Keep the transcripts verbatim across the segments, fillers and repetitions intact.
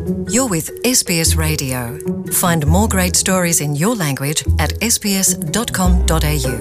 You're with S B S Radio. Find more great stories in your language at s b s dot com dot a u.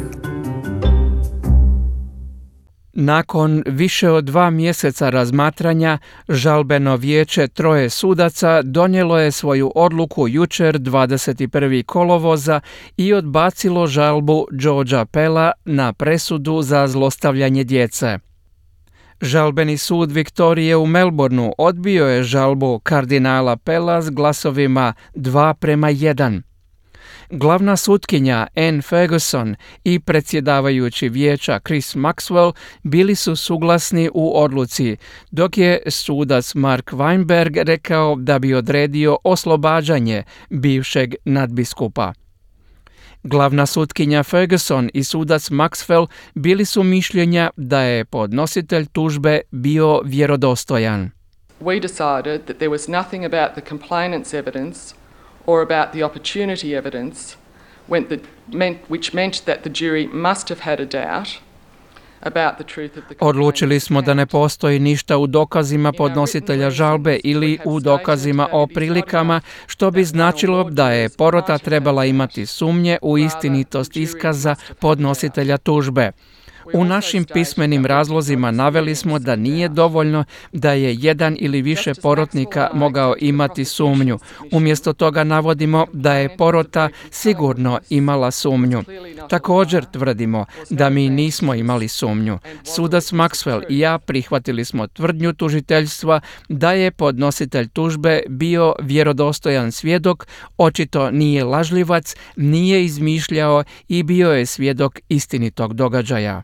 Nakon više od dva mjeseca razmatranja, žalbeno vijeće troje sudaca donijelo je svoju odluku jučer dvadeset prvog kolovoza i odbacilo žalbu Georgea Pella na presudu za zlostavljanje djece. Žalbeni sud Viktorije u Melbourneu odbio je žalbu kardinala Pella s glasovima dva prema jedan. Glavna sutkinja Anne Ferguson i predsjedavajući vijeća Chris Maxwell bili su suglasni u odluci, dok je sudac Mark Weinberg rekao da bi odredio oslobađanje bivšeg nadbiskupa. Glavna sutkinja Ferguson i sudac Maxwell bili su mišljenja da je podnositelj tužbe bio vjerodostojan. We decided that there was nothing about the complainant's evidence or about the opportunity evidence went the, meant, which meant that the jury must have had a doubt about the truth of the complaint. Odlučili smo da ne postoji ništa u dokazima podnositelja žalbe ili u dokazima o prilikama, što bi značilo da je porota trebala imati sumnje u istinitost iskaza podnositelja tužbe. U našim pismenim razlozima naveli smo da nije dovoljno da je jedan ili više porotnika mogao imati sumnju. Umjesto toga navodimo da je porota sigurno imala sumnju. Također tvrdimo da mi nismo imali sumnju. Sudac Maxwell i ja prihvatili smo tvrdnju tužiteljstva da je podnositelj tužbe bio vjerodostojan svjedok, očito nije lažljivac, nije izmišljao i bio je svjedok istinitog događaja.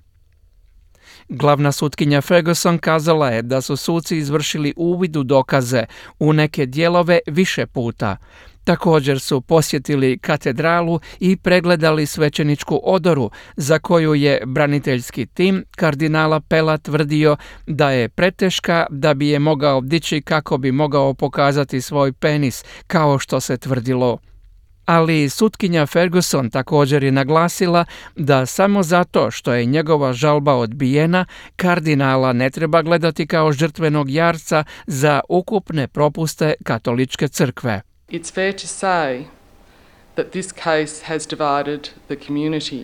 Glavna sutkinja Ferguson kazala je da su suci izvršili uvid u dokaze u neke dijelove više puta. Također su posjetili katedralu i pregledali svećeničku odoru, za koju je braniteljski tim kardinala Pella tvrdio da je preteška da bi je mogao dići kako bi mogao pokazati svoj penis, kao što se tvrdilo. Ali sutkinja Ferguson također je naglasila da samo zato što je njegova žalba odbijena, kardinala ne treba gledati kao žrtvenog jarca za ukupne propuste katoličke crkve. It's fair to say that this case has divided the community.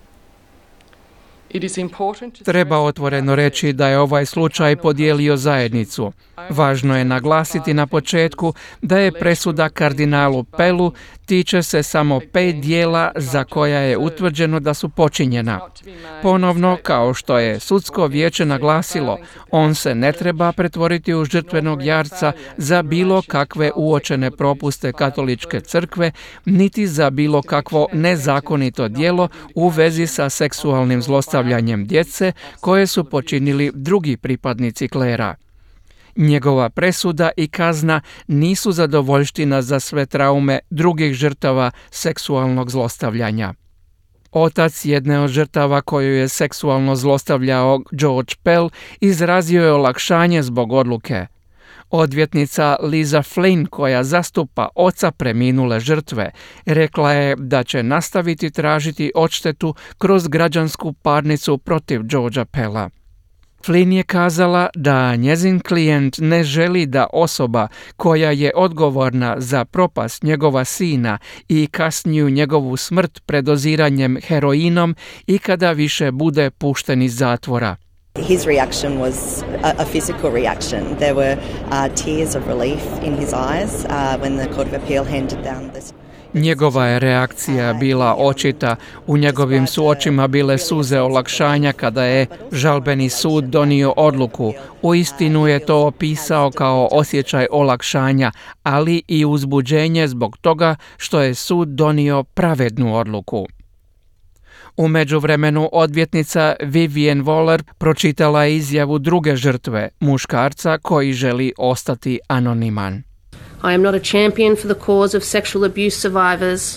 Treba otvoreno reći da je ovaj slučaj podijelio zajednicu. Važno je naglasiti na početku da je presuda kardinalu Pellu tiče se samo pet dijela za koja je utvrđeno da su počinjena. Ponovno, kao što je sudsko vijeće naglasilo, on se ne treba pretvoriti u žrtvenog jarca za bilo kakve uočene propuste katoličke crkve, niti za bilo kakvo nezakonito djelo u vezi sa seksualnim zlostavljanjem djece koje su počinili drugi pripadnici klera. Njegova presuda i kazna nisu zadovoljština za sve traume drugih žrtava seksualnog zlostavljanja. Otac jedne od žrtava koju je seksualno zlostavljao George Pell izrazio je olakšanje zbog odluke. Odvjetnica Lisa Flynn, koja zastupa oca preminule žrtve, rekla je da će nastaviti tražiti odštetu kroz građansku parnicu protiv Georgea Pella. Flynn je kazala da njezin klijent ne želi da osoba koja je odgovorna za propast njegova sina i kasniju njegovu smrt predoziranjem heroinom ikada više bude pušten iz zatvora. His reaction was a, a physical reaction. There were uh, tears of relief in his eyes uh, when the Court of Appeal handed down this. Njegova je reakcija bila očita, u njegovim su očima bile suze olakšanja kada je žalbeni sud donio odluku. Uistinu je to opisao kao osjećaj olakšanja, ali i uzbuđenje zbog toga što je sud donio pravednu odluku. U međuvremenu odvjetnica Vivian Waller pročitala je izjavu druge žrtve, muškarca koji želi ostati anoniman. I am not a champion for the cause of sexual abuse survivors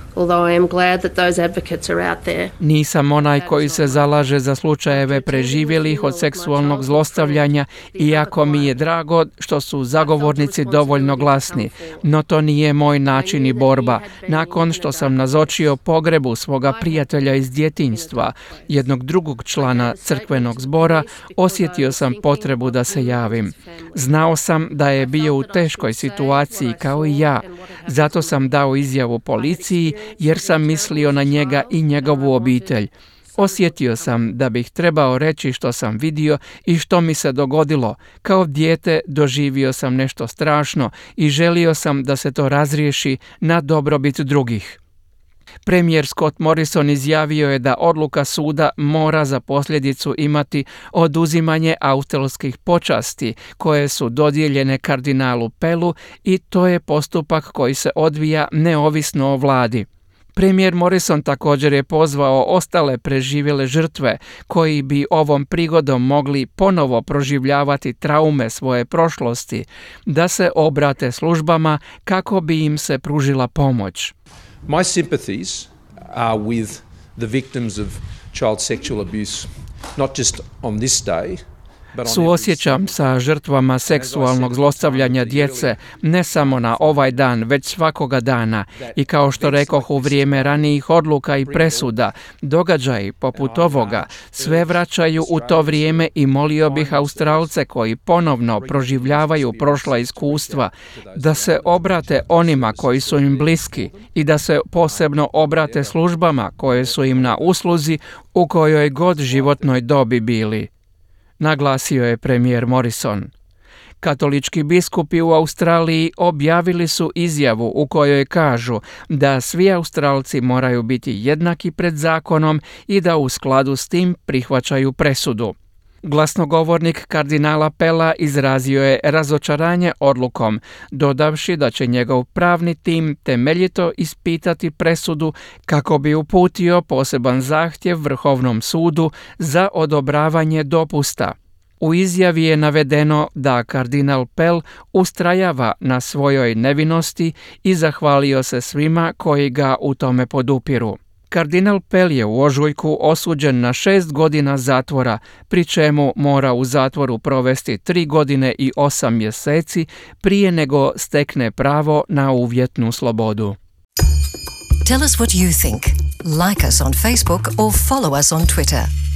although I am glad that those advocates are out there. Nisam onaj koji se zalaže za slučajeve preživjelih od seksualnog zlostavljanja, iako mi je drago što su zagovornici dovoljno glasni, no to nije moj način i borba. Nakon što sam nazočio pogrebu svoga prijatelja iz djetinjstva, jednog drugog člana crkvenog zbora, osjetio sam potrebu da se javim. Znao sam da je bio u teškoj situaciji kao i ja, zato sam dao izjavu policiji jer sam mislio na njega i njegovu obitelj. Osjetio sam da bih trebao reći što sam vidio i što mi se dogodilo. Kao dijete doživio sam nešto strašno i želio sam da se to razriješi na dobrobit drugih. Premijer Scott Morrison izjavio je da odluka suda mora za posljedicu imati oduzimanje australskih počasti koje su dodijeljene kardinalu Pellu i to je postupak koji se odvija neovisno o vladi. Premijer Morrison također je pozvao ostale preživjele žrtve koji bi ovom prigodom mogli ponovo proživljavati traume svoje prošlosti, da se obrate službama kako bi im se pružila pomoć. My sympathies are with the victims of child sexual abuse, not just on this day. Suosjećam sa žrtvama seksualnog zlostavljanja djece ne samo na ovaj dan, već svakoga dana. I kao što rekoh u vrijeme ranijih odluka i presuda, događaji poput ovoga sve vraćaju u to vrijeme i molio bih Australce koji ponovno proživljavaju prošla iskustva da se obrate onima koji su im bliski i da se posebno obrate službama koje su im na usluzi u kojoj god životnoj dobi bili, naglasio je premijer Morrison. Katolički biskupi u Australiji objavili su izjavu u kojoj kažu da svi Australci moraju biti jednaki pred zakonom i da u skladu s tim prihvaćaju presudu. Glasnogovornik kardinala Pella izrazio je razočaranje odlukom, dodavši da će njegov pravni tim temeljito ispitati presudu kako bi uputio poseban zahtjev Vrhovnom sudu za odobravanje dopusta. U izjavi je navedeno da kardinal Pell ustrajava na svojoj nevinosti i zahvalio se svima koji ga u tome podupiru. Kardinal Pell je u ožujku osuđen na šest godina zatvora, pri čemu mora u zatvoru provesti tri godine i osam mjeseci prije nego stekne pravo na uvjetnu slobodu. Tell us what you think. Like us on Facebook or follow us on Twitter.